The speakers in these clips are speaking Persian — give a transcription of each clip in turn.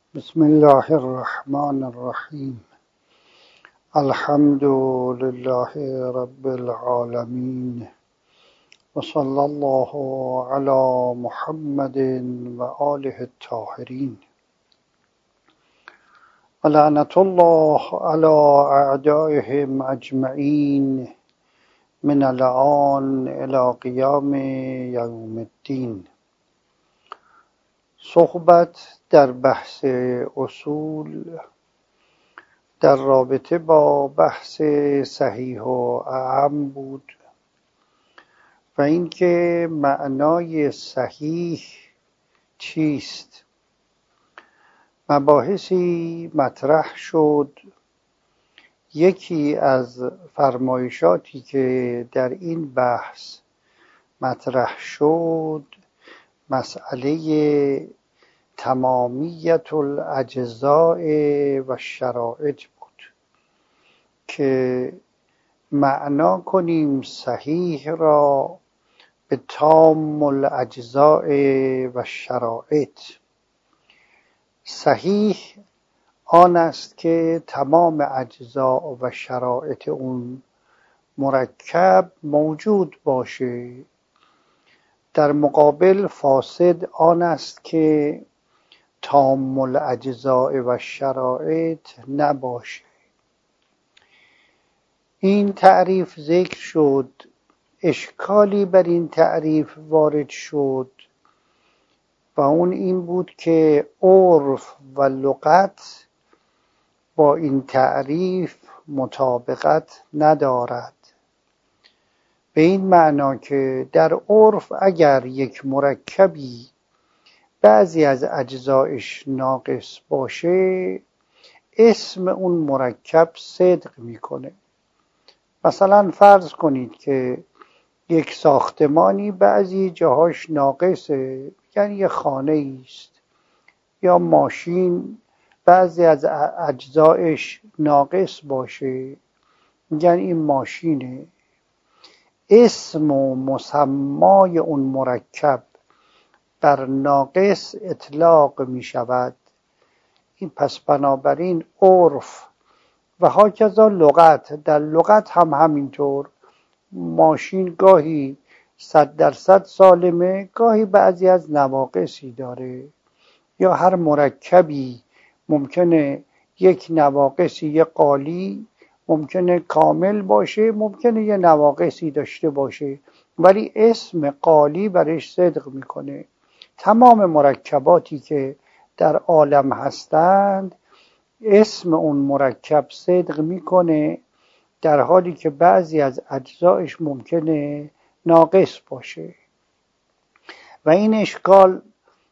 بسم الله الرحمن الرحیم. الحمد لله رب العالمین و صلی الله علی محمد و آله الطاهرین و لعنت الله علی اعدائهم اجمعین من الآن الی قیام یوم الدین. صحبت در بحث اصول در رابطه با بحث صحیح و اعم بود و اینکه معنای صحیح چیست. مباحثی مطرح شد. یکی از فرمایشاتی که در این بحث مطرح شد مسئله تمامیت الاجزاء و شرایط بود که معنا کنیم صحیح را به تام الاجزاء و شرایط. صحیح آن است که تمام اجزا و شرایط اون مرکب موجود باشه. در مقابل فاسد آن است که تام الاجزاء و شرایط نباشه. این تعریف ذکر شد. اشکالی بر این تعریف وارد شد و اون این بود که عرف و لغت با این تعریف مطابقت ندارد. به این معنا که در عرف اگر یک مرکبی بعضی از اجزایش ناقص باشه اسم اون مرکب صدق میکنه. مثلا فرض کنید که یک ساختمانی بعضی جاهاش ناقصه، یعنی یه خانه است، یا ماشین بعضی از اجزایش ناقص باشه، یعنی این ماشینه. اسم و مسمای اون مرکب بر ناقص اطلاق می شود. این پس بنابراین عرف و هاکذا لغت، در لغت هم همینطور. ماشین گاهی 100% سالمه، گاهی بعضی از نواقصی داره، یا هر مرکبی ممکنه یک نواقصی، یک قالی ممکنه کامل باشه، ممکنه یه نواقصی داشته باشه، ولی اسم قالی برش صدق میکنه. تمام مرکباتی که در عالم هستند اسم اون مرکب صدق میکنه، در حالی که بعضی از اجزایش ممکنه ناقص باشه. و این اشکال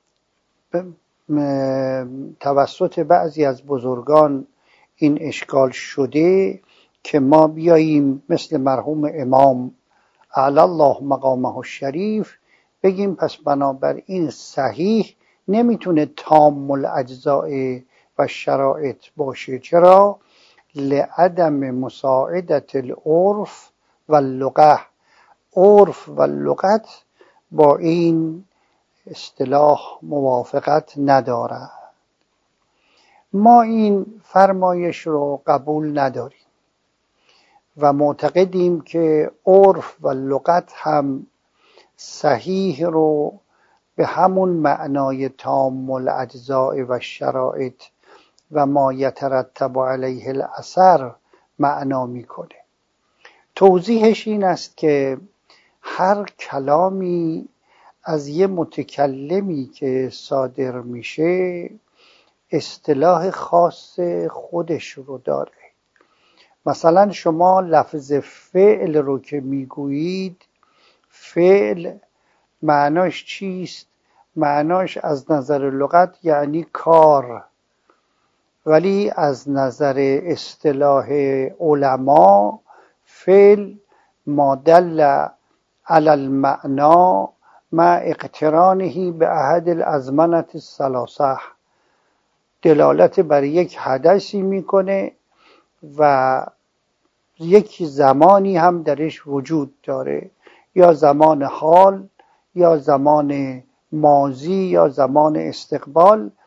توسط بعضی از بزرگان این اشکال شده که ما بیاییم مثل مرحوم امام اعلی الله مقامه الشریف بگیم پس بنابراین صحیح نمیتونه تام الاجزاء و شرایط باشه. چرا؟ لعدم مساعدت العرف و اللغة. عرف و لغت با این اصطلاح موافقت ندارد. ما این فرمایش رو قبول نداریم و معتقدیم که عرف و لغت هم صحیح رو به همون معنای تام الاجزاء و شرایط و ما یترتب علیه الاثر معنا میکنه. توضیحش این است که هر کلامی از یه متکلمی که صادر میشه اصطلاح خاص خودش رو داره. مثلا شما لفظ فعل رو که میگویید، فعل معناش چیست؟ معناش از نظر لغت یعنی کار، ولی از نظر اصطلاح علما فعل ما دل علی المعنا مع اقترانه به احد الازمنه الثلاثه، دلالت بر یک حدثی میکنه و یک زمانی هم درش وجود داره، یا زمان حال، یا زمان ماضی، یا زمان استقبال.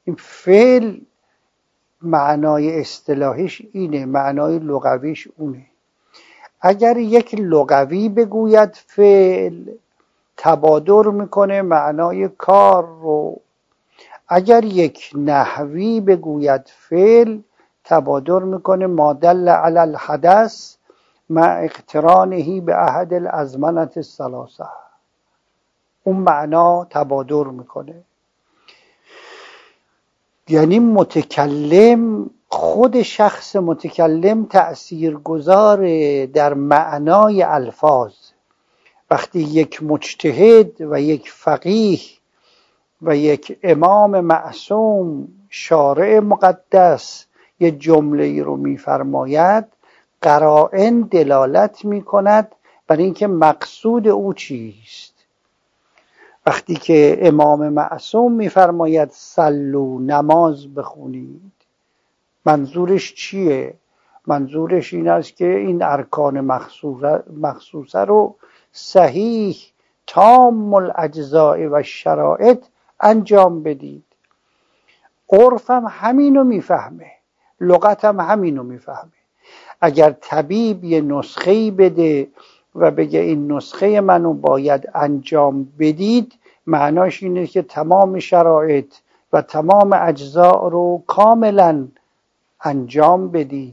این فعل معنای اصطلاحیش اینه، معنای لغویش اونه. اگر یک لغوی بگوید فعل، تبادر میکنه معنای کار رو. اگر یک نحوی بگوید فعل، تبادر میکنه ما دل علی الحدث مع اقترانه به احد الازمنة الثلاثه. اون معنا تبادر میکنه. یعنی متکلم، خود شخص متکلم تأثیرگذاره در معنای الفاظ. وقتی یک مجتهد و یک فقیه و یک امام معصوم، شارع مقدس، یه جمله رو میفرماید، قرائن دلالت میکند بر اینکه مقصود او چیست. وقتی که امام معصوم میفرماید صلوا، نماز بخونید، منظورش چیه؟ منظورش این است که این ارکان مخصوصه رو صحیح تام الاجزاء و شرایط انجام بدید. عرف هم همینو میفهمه، لغت هم همینو میفهمه. اگر طبیب یه نسخه‌ای بده و بگه این نسخه منو باید انجام بدید، معناش اینه که تمام شرایط و تمام اجزا رو کاملا انجام بدید.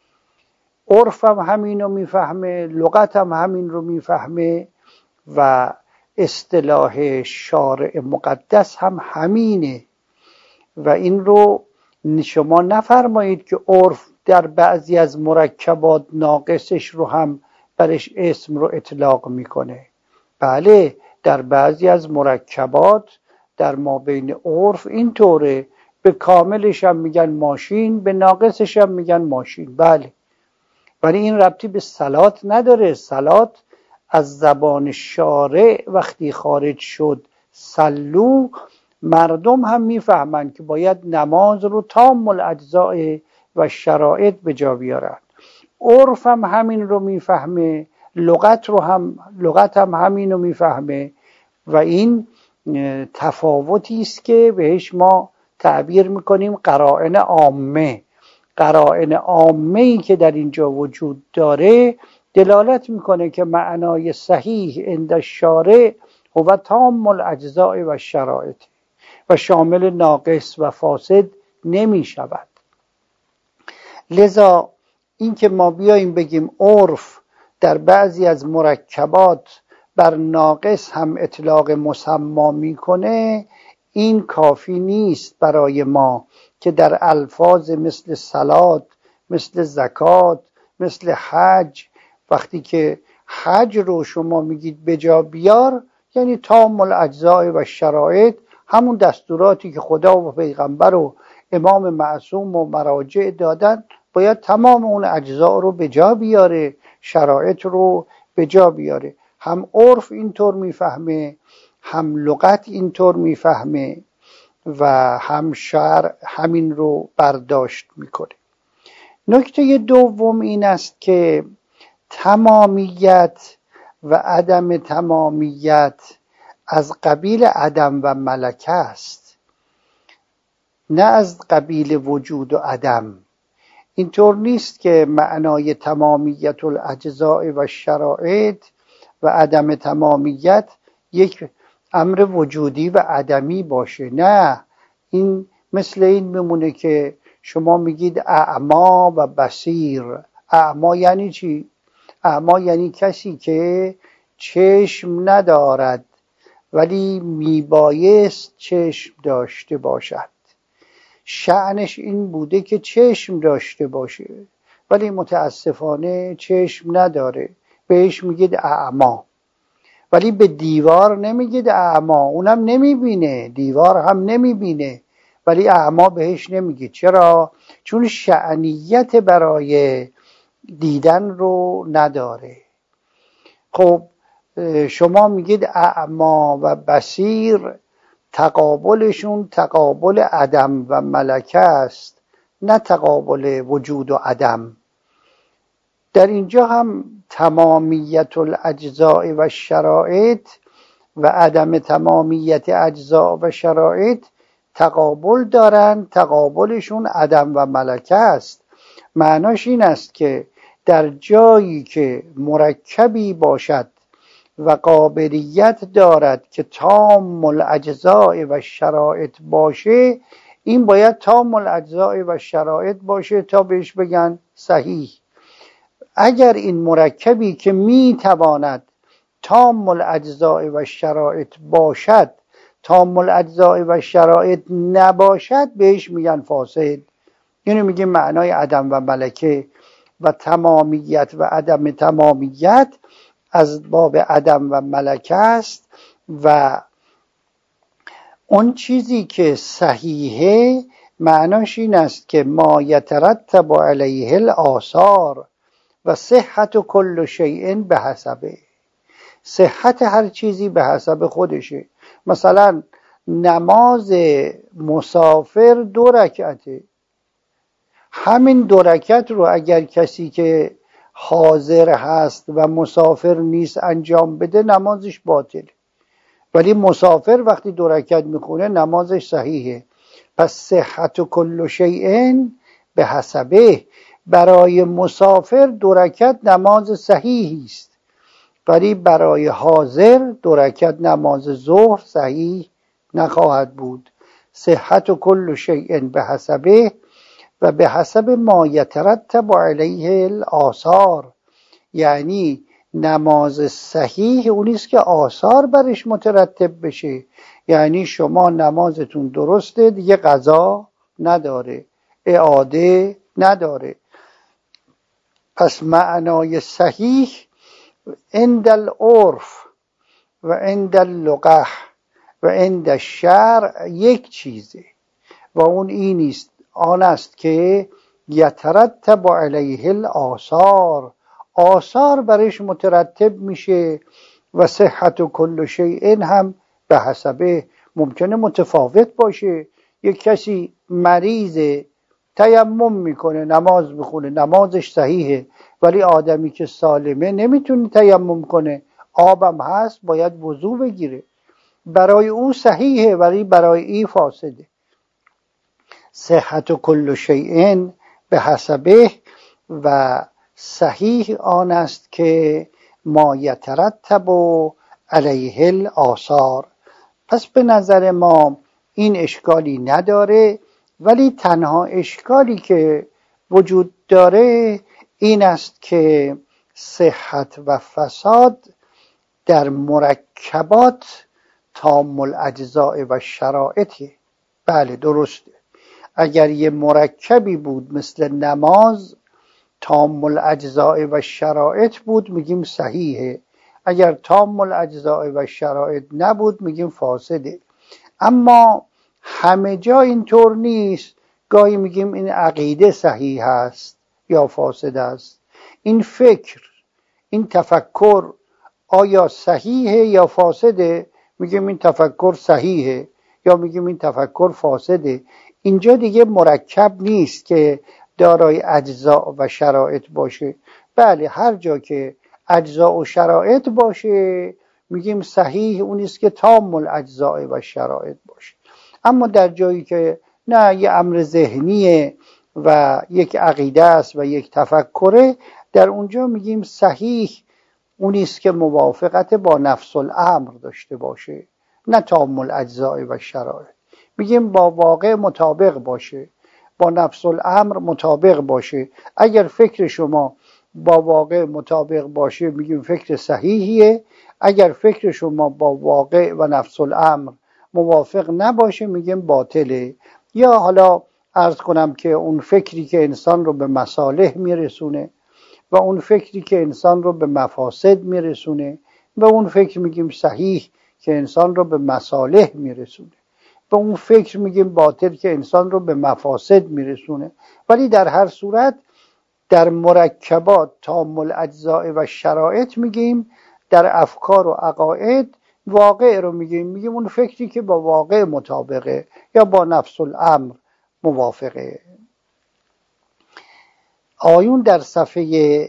عرف هم همینو میفهمه، لغت هم همین رو میفهمه و اصطلاح شارع مقدس هم همینه. و این رو شما نفرمایید که عرف در بعضی از مرکبات ناقصش رو هم برش اسم رو اطلاق میکنه. بله، در بعضی از مرکبات در ما بین عرف اینطوره، به کاملش هم میگن ماشین، به ناقصش هم میگن ماشین. بله، ولی این ربطی به صلات نداره. صلات از زبان شارع وقتی خارج شد صلو، مردم هم میفهمند که باید نماز رو تام الاجزاء و شرایط به جا بیارن. عرف هم همین رو میفهمه، لغت هم همین رو میفهمه. و این تفاوتی است که بهش ما تعبیر میکنیم قرائن عامه. قرائن عامه‌ای که در اینجا وجود داره دلالت میکنه که معنای صحیح عند الشارع هو تام الاجزاء و شرایط و شامل ناقص و فاسد نمی شود. لذا این که ما بیاییم بگیم عرف در بعضی از مرکبات بر ناقص هم اطلاق مسما میکنه، این کافی نیست برای ما که در الفاظ مثل صلات، مثل زکات، مثل حج، وقتی که حج رو شما میگید بجا بیار، یعنی تام الاجزاء و شرایط، همون دستوراتی که خدا و پیغمبر و امام معصوم و مراجع دادن، باید تمام اون اجزا رو به جا بیاره، شرایط رو به جا بیاره. هم عرف اینطور میفهمه، هم لغت اینطور میفهمه و هم شرع همین رو برداشت میکنه. نکته دوم این است که تمامیت و عدم تمامیت از قبیل عدم و ملکه است، نه از قبیل وجود و عدم. اینطور نیست که معنای تمامیت الاجزاء و شرایط و عدم تمامیت یک امر وجودی و عدمی باشه. نه، این مثل این میمونه که شما میگید اعما و بصیر. اعما یعنی چی؟ اعما یعنی کسی که چشم ندارد ولی میبایست چشم داشته باشد. شأنش این بوده که چشم داشته باشه ولی متاسفانه چشم نداره، بهش میگید اعما. ولی به دیوار نمیگید اعما، اونم نمیبینه، دیوار هم نمیبینه، ولی اعما بهش نمیگید. چرا؟ چون شأنیت برای دیدن رو نداره. خب شما میگید اعما و بصیر، تقابلشون تقابل عدم و ملکه است، نه تقابل وجود و عدم. در اینجا هم تمامیت الاجزاء و شرایط و عدم تمامیت اجزاء و شرایط تقابل دارن، تقابلشون عدم و ملکه است. معناش این است که در جایی که مرکبی باشد و قابلیت دارد که تام الاجزاء و شرایط باشه، این باید تام الاجزاء و شرایط باشه تا بهش بگن صحیح. اگر این مرکبی که میتواند تام الاجزاء و شرایط باشد تام الاجزاء و شرایط نباشد، بهش میگن فاسد. اینو میگیم معنای عدم و ملکه. و تمامیت و عدم تمامیت از باب عدم و ملکه است. و اون چیزی که صحیحه معناش این است که ما یترتب علیه الآثار و صحت کل شیء به حسبه. صحت هر چیزی به حسب خودشه. مثلا نماز مسافر 2 رکعته، همین 2 رکعت رو اگر کسی که حاضر هست و مسافر نیست انجام بده نمازش باطله، ولی مسافر وقتی 2 رکعت میخونه نمازش صحیحه. پس صحت کل شیء به حسبه. برای مسافر 2 رکعت نماز صحیحی است، ولی برای حاضر 2 رکعت نماز ظهر صحیح نخواهد بود. صحت کل شیء به حسبه و به حسب ما یترتب علیه الآثار، یعنی نماز صحیح اونیست که آثار برش مترتب بشه. یعنی شما نمازتون درسته، دیگه قضا نداره، اعاده نداره. پس معنای صحیح عند العرف و عند اللغة و عند الشرع یک چیزه و اون اینیست، آن است که یترتب علیه الآثار، آثار برش مترتب میشه. و صحت کل شیء هم به حسبه. ممکنه متفاوت باشه. یک کسی مریضه تیمم میکنه نماز میخونه نمازش صحیحه، ولی آدمی که سالمه نمیتونه تیمم کنه، آبم هست باید وضو بگیره، برای او صحیحه ولی برای این فاسده. صحت کل شیء به حسبه و صحیح آن است که ما یترتب علیه الآثار. پس به نظر ما این اشکالی نداره، ولی تنها اشکالی که وجود داره این است که صحت و فساد در مرکبات تام الاجزاء و شرایطه. بله درسته، اگر یه مرکبی بود مثل نماز تام الاجزاء و شرایط بود میگیم صحیحه، اگر تام الاجزاء و شرایط نبود میگیم فاسده. اما همه جا اینطور نیست. گاهی میگیم این عقیده صحیح است یا فاسد است، این فکر، این تفکر آیا صحیحه یا فاسده، میگیم این تفکر صحیحه یا میگیم این تفکر فاسده. اینجا دیگه مرکب نیست که دارای اجزا و شرایط باشه. بله هر جا که اجزا و شرایط باشه میگیم صحیح اونیست که تام الاجزاء و شرایط باشه. اما در جایی که نه یه امر ذهنیه و یک عقیده است و یک تفکره، در اونجا میگیم صحیح اونیست که موافقت با نفس الامر داشته باشه، نه تام الاجزاء و شرایط. میگیم با واقع مطابق باشه، با نفس الامر مطابق باشه. اگر فکر شما با واقع مطابق باشه میگیم فکر صحیحیه، اگر فکر شما با واقع و نفس الامر موافق نباشه میگیم باطله. یا حالا عرض کنم که اون فکری که انسان رو به مصالح میرسونه و اون فکری که انسان رو به مفاسد میرسونه، و اون فکر میگیم صحیح که انسان رو به مصالح میرسونه، و اون فکر میگیم باطل که انسان رو به مفاسد میرسونه. ولی در هر صورت در مرکبات تام الاجزاء و شرایط میگیم، در افکار و عقاید واقع رو میگیم اون فکری که با واقع مطابقه یا با نفس الامر موافقه. آیون در صفحه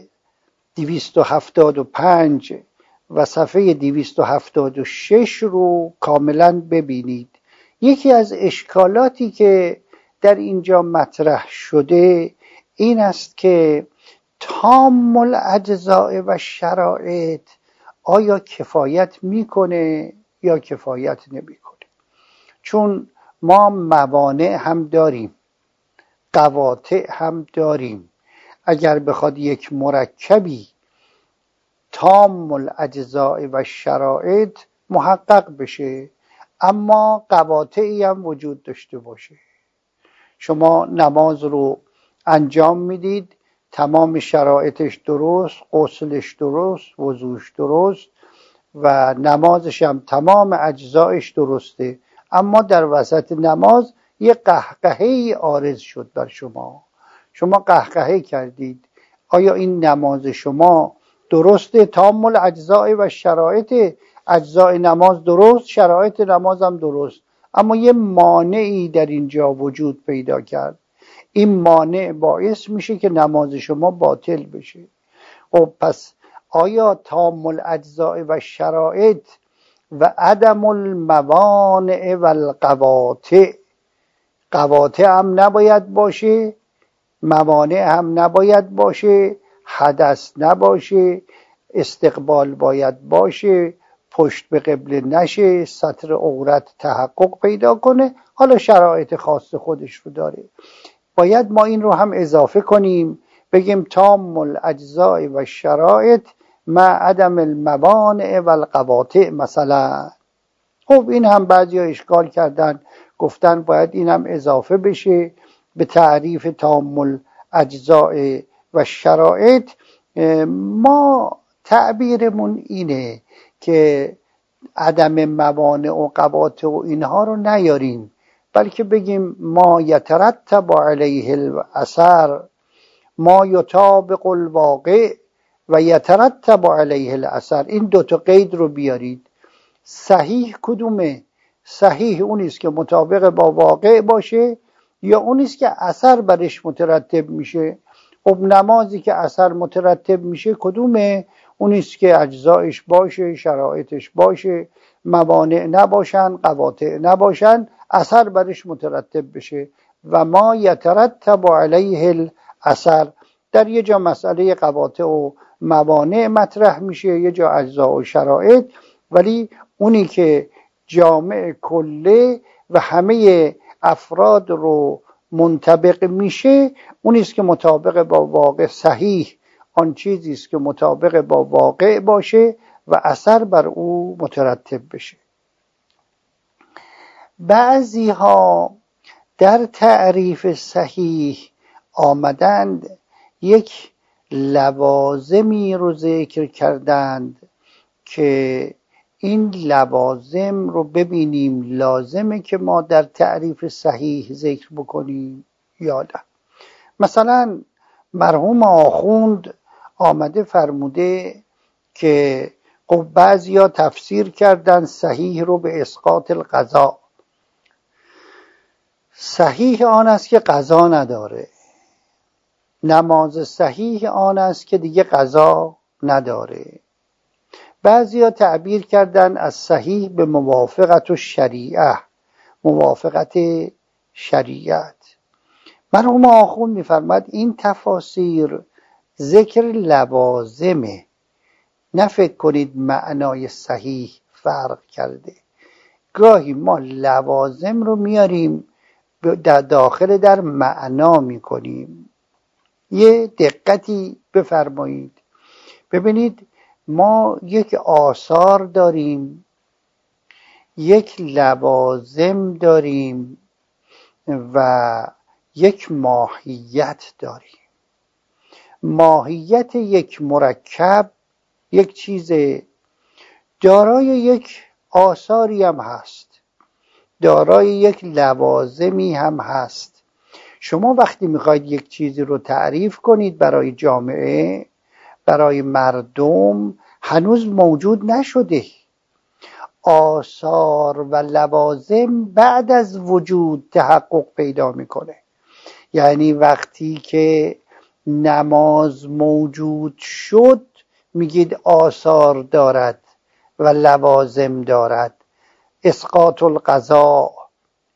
275 و صفحه 276 رو کاملا ببینید. یکی از اشکالاتی که در اینجا مطرح شده این است که تام الاجزاء و شرایط آیا کفایت میکنه یا کفایت نمیکنه؟ چون ما موانع هم داریم، قواطع هم داریم. اگر بخواد یک مرکبی تام الاجزاء و شرایط محقق بشه اما قواطعی هم وجود داشته باشه، شما نماز رو انجام میدید، تمام شرایطش درست، غسلش درست، وضوش درست و نمازش هم تمام اجزایش درسته، اما در وسط نماز یه قهقهه‌ای عارض شد بر شما قهقهه کردید. آیا این نماز شما درسته؟ تام الاجزاء و شرایط، اجزای نماز درست، شرایط نماز هم درست، اما یه مانعی در اینجا وجود پیدا کرد. این مانع باعث میشه که نماز شما باطل بشه. خب پس آیا تام الاجزاء و شرایط و عدم الموانع و القواطع، قواطع هم نباید باشه، موانع هم نباید باشه، حدث نباشه، استقبال باید باشه، پشت به قبله نشه، ستر عورت تحقق پیدا کنه، حالا شرایط خاص خودش رو داره، باید ما این رو هم اضافه کنیم بگیم تام الاجزاء و شرایط مع عدم الموانع و القواطع مثلا. خب این هم بعضی ها اشکال کردن، گفتن باید این هم اضافه بشه به تعریف تام الاجزاء و شرایط. ما تعبیرمون اینه که عدم موانع و قواطع و اینها رو نیاریم، بلکه بگیم ما یترتب علیه الاثر، ما یطابق الواقع و یترتب علیه الاثر. این دوتا قید رو بیارید. صحیح کدومه؟ صحیح اونیست که مطابق با واقع باشه یا اونیست که اثر برش مترتب میشه؟ خب نمازی که اثر مترتب میشه کدومه؟ اونیست که اجزایش باشه، شرایطش باشه، موانع نباشن، قواطع نباشن، اثر برش مترتب بشه. و ما یترتب علیه الاثر، در یه جا مسئله قواطع و موانع مطرح میشه، یه جا اجزا و شرایط، ولی اونی که جامع کله و همه افراد رو منطبق میشه اونیست که مطابق با واقع، صحیح آن چیزیست که مطابق با واقع باشه و اثر بر او مترتب بشه. بعضی ها در تعریف صحیح آمدند یک لوازمی رو ذکر کردند که این لوازم رو ببینیم لازمه که ما در تعریف صحیح ذکر بکنیم یا نه. مثلا مرحوم آخوند آمده فرموده که خب بعضیا تفسیر کردن صحیح رو به اسقاط القضا. صحیح آن است که قضا نداره، نماز صحیح آن است که دیگه قضا نداره. بعضیا تعبیر کردن از صحیح به موافقت و شریعه، موافقت شریعت. مرحوم آخوند می‌فرماد این تفاسیر ذکر لوازمه، نه فکر کنید معنای صحیح فرق کرده. گاهی ما لوازم رو میاریم داخل در معنا میکنیم. یه دقتی بفرمایید، ببینید ما یک آثار داریم، یک لوازم داریم و یک ماهیت داریم. ماهیت یک مرکب یک چیز دارای یک آثاری هم هست، دارای یک لوازمی هم هست. شما وقتی میخواید یک چیزی رو تعریف کنید برای جامعه، برای مردم، هنوز موجود نشده. آثار و لوازم بعد از وجود تحقق پیدا میکنه. یعنی وقتی که نماز موجود شد میگید آثار دارد و لوازم دارد. اسقاط القضا،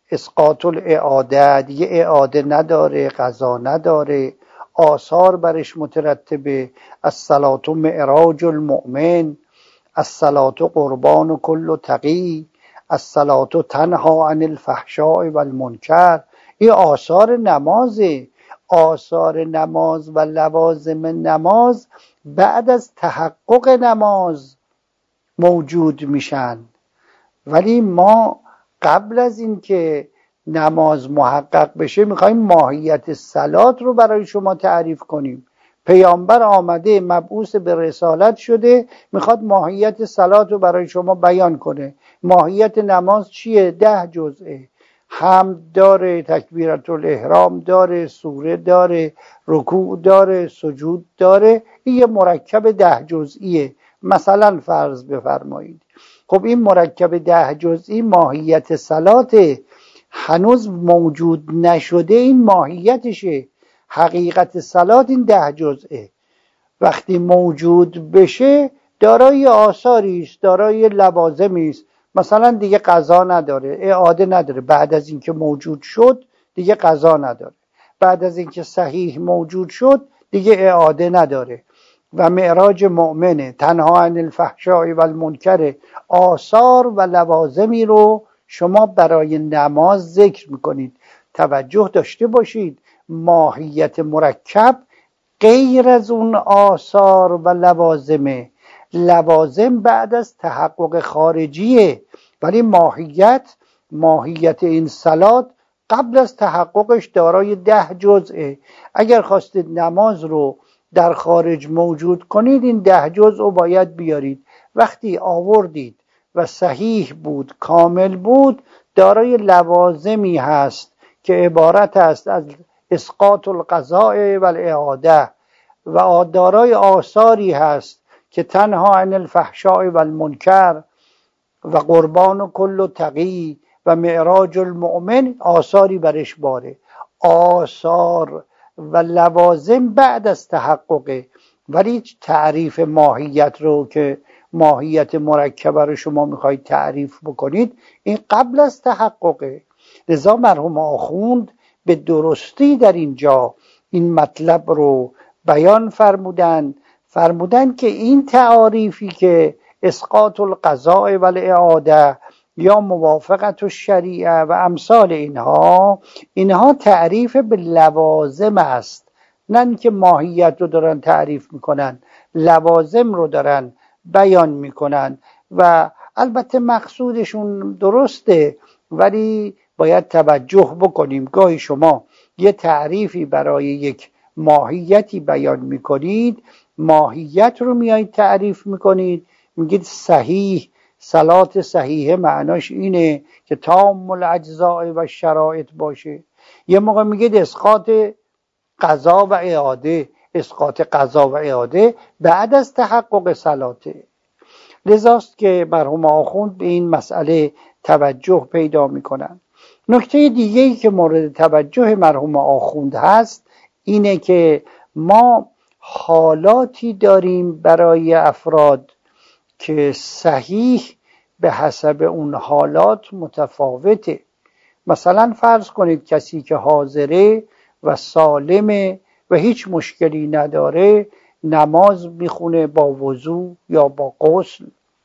اسقاط الاعاده، دیگه اعاده نداره، قضا نداره، آثار برش مترتبه. الصلاة معراج المؤمن، الصلاة قربان کل تقی، الصلاة تنها عن الفحشاء والمنکر. این آثار نمازه. آثار نماز و لوازم نماز بعد از تحقق نماز موجود میشن، ولی ما قبل از این که نماز محقق بشه میخوایم ماهیت صلات رو برای شما تعریف کنیم. پیامبر آمده، مبعوث به رسالت شده، میخواد ماهیت صلات رو برای شما بیان کنه. ماهیت نماز چیه؟ 10 جزئه. حمد داره، تکبیرت الاحرام داره، سوره داره، رکوع داره، سجود داره. این یه مرکب 10 جزئیه. مثلا فرض بفرمایید خب این مرکب 10 جزئی ماهیت صلاته، هنوز موجود نشده این ماهیتشه. حقیقت صلات این 10 جزئه. وقتی موجود بشه دارای آثاری است، دارای لوازمی است. مثلا دیگه قضا نداره، اعاده نداره. بعد از اینکه موجود شد دیگه قضا نداره. بعد از اینکه صحیح موجود شد دیگه اعاده نداره. و معراج مؤمنه، تنها عن الفحشاء و المنکر. آثار و لوازمی رو شما برای نماز ذکر میکنید. توجه داشته باشید، ماهیت مرکب غیر از اون آثار و لوازمه. لوازم بعد از تحقق خارجیه، ولی ماهیت این صلات قبل از تحققش دارای 10 جزئه. اگر خواستید نماز رو در خارج موجود کنید این 10 جزء رو باید بیارید. وقتی آوردید و صحیح بود، کامل بود، دارای لوازمی هست که عبارت است از اسقاط القضاء و الاعاده، و دارای آثاری هست که تنها عن الفحشاء و المنکر و قربان کل تقی و معراج المؤمن. آثاری برش باره. آثار و لوازم بعد از تحققه، ولی تعریف ماهیت رو که ماهیت مرکبه رو شما میخواید تعریف بکنید این قبل از تحققه. لذا مرحوم آخوند به درستی در اینجا این مطلب رو بیان فرمودن که این تعاریفی که اسقاط القضاء و الاعاده یا موافقت الشریعه و امثال اینها تعریف به لوازم است، نه که ماهیت رو دارن تعریف میکنن، لوازم رو دارن بیان میکنن. و البته مقصودشون درسته، ولی باید توجه بکنیم. گاهی شما یه تعریفی برای یک ماهیتی بیان میکنید، ماهیت رو میایید تعریف میکنید، میگید صحیح، صلات صحیحه معناش اینه که تام الاجزاء و شرایط باشه. یه موقع میگید اسقاط قضا و اعاده، اسقاط قضا و اعاده بعد از تحقق صلاته. لذاست که مرحوم آخوند به این مسئله توجه پیدا میکنن. نکته دیگه‌ای که مورد توجه مرحوم آخوند هست اینه که ما حالاتی داریم برای افراد که صحیح به حسب اون حالات متفاوته. مثلا فرض کنید کسی که حاضره و سالمه و هیچ مشکلی نداره نماز میخونه با وضو یا با غسل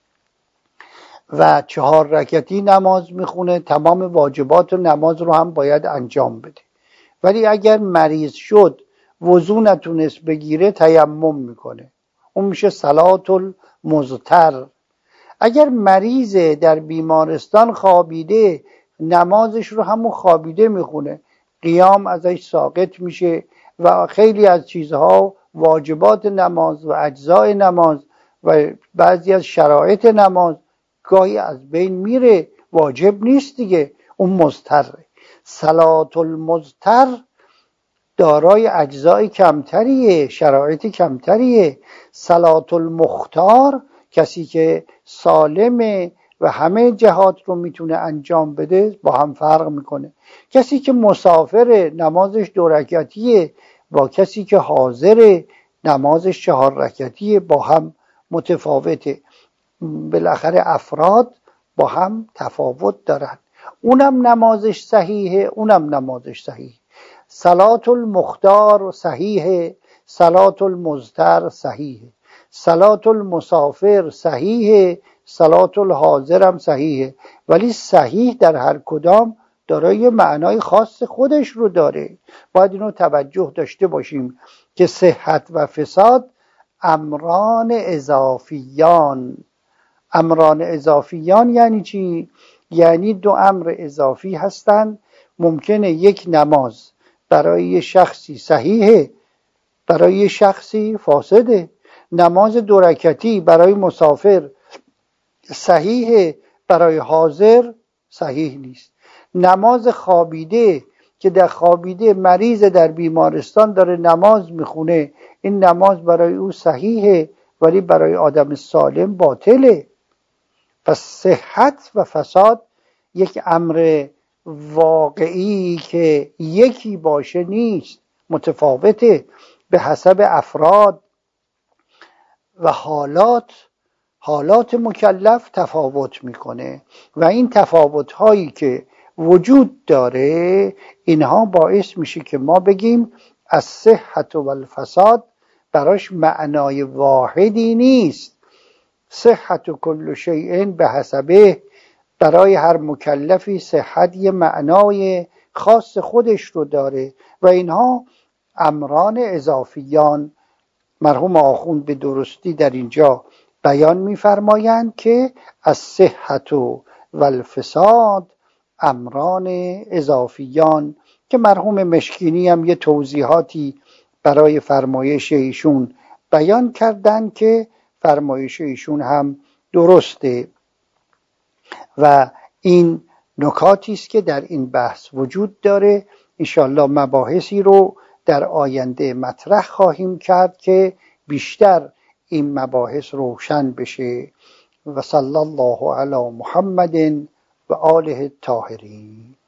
و 4 رکعتی نماز میخونه، تمام واجبات نماز رو هم باید انجام بده. ولی اگر مریض شد وضو نتونست بگیره تیمم میکنه، اون میشه صلات المضطر. اگر مریض در بیمارستان خوابیده نمازش رو همون خوابیده میخونه، قیام ازش ساقط میشه و خیلی از چیزها، واجبات نماز و اجزای نماز و بعضی از شرایط نماز گاهی از بین میره، واجب نیست دیگه، اون مضطره. صلات المضطر دارای اجزای کمتریه، شرایط کمتریه. صلات المختار کسی که سالمه و همه جهات رو میتونه انجام بده با هم فرق میکنه. کسی که مسافره نمازش 2 رکعتیه، با کسی که حاضره نمازش 4 رکعتیه، با هم متفاوته. بالاخره افراد با هم تفاوت دارن. اونم نمازش صحیحه، اونم نمازش صحیحه. صلات المختار صحیحه، صلات المضطر صحیحه، صلات المسافر صحیحه، صلات الحاضر هم صحیحه. ولی صحیح در هر کدام دارای معنای خاص خودش رو داره. باید اینو توجه داشته باشیم که صحت و فساد امران اضافیان. امران اضافیان یعنی چی؟ یعنی دو امر اضافی هستند. ممکنه یک نماز برای یه شخصی صحیحه، برای یه شخصی فاسده. نماز دو رکعتی برای مسافر صحیحه، برای حاضر صحیح نیست. نماز خوابیده که در خوابیده مریض در بیمارستان داره نماز میخونه، این نماز برای او صحیحه ولی برای آدم سالم باطله. پس صحت و فساد یک امر واقعی که یکی باشه نیست، متفاوته، به حسب افراد و حالات مکلف تفاوت میکنه و این تفاوت هایی که وجود داره اینها باعث میشه که ما بگیم از صحت و الفساد براش معنای واحدی نیست. صحت و کل شیء به حسبه، برای هر مکلفی صحت یه معنای خاص خودش رو داره و اینها امران اضافیان. مرحوم آخوند به درستی در اینجا بیان می‌فرمایند که از صحت و الفساد امران اضافیان، که مرحوم مشکینی هم یه توضیحاتی برای فرمایش ایشون بیان کردن که فرمایش ایشون هم درسته و این نکاتی است که در این بحث وجود داره. انشاءالله مباحثی رو در آینده مطرح خواهیم کرد که بیشتر این مباحث روشن بشه. و صلی الله علی محمد و آله الطاهرین.